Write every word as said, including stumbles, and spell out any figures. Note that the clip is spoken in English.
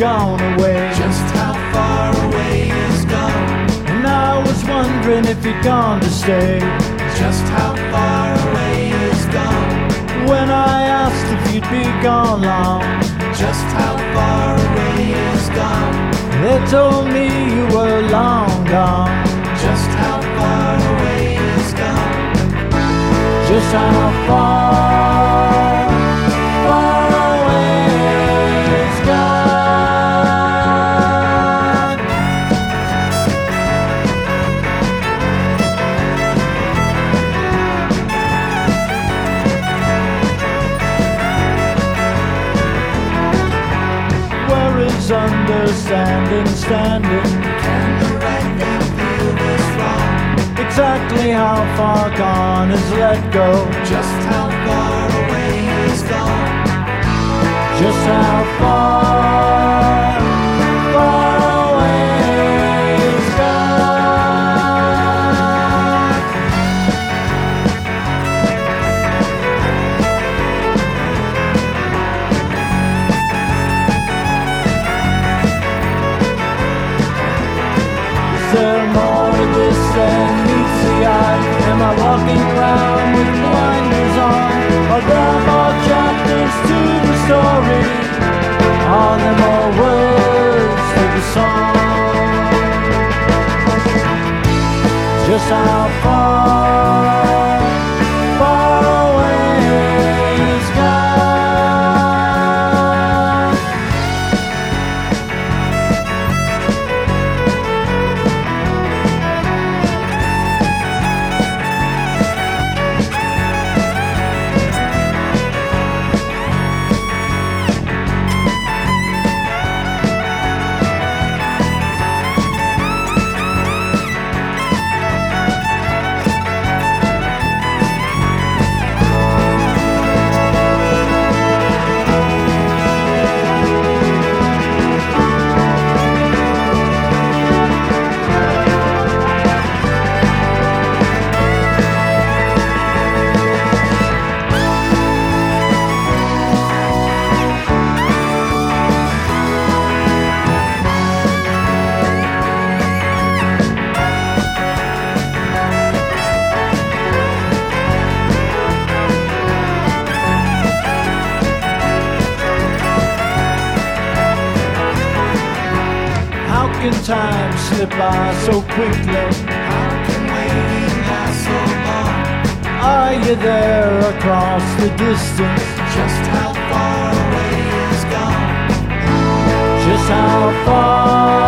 gone away. Just how far away is gone. And I was wondering if you'd gone to stay. Just how far away is gone. When I asked if you'd be gone long, just how far away is gone. They told me you were long gone. Just how far away is gone. Just how far, far away is gone. Where is understanding standing? Can the right thing feel this wrong? Exactly how far gone is let go. Just how far away is gone. Just how far, far away is gone. Is there more to this than meets the eye? Am I walking around with blinders on? Are there more chapters to the story? Are there more words to the song? Just how far, far away is gone. How can time slip by so quickly? How can waiting last so long? Are you there across the distance? Just how far away is gone. Just how far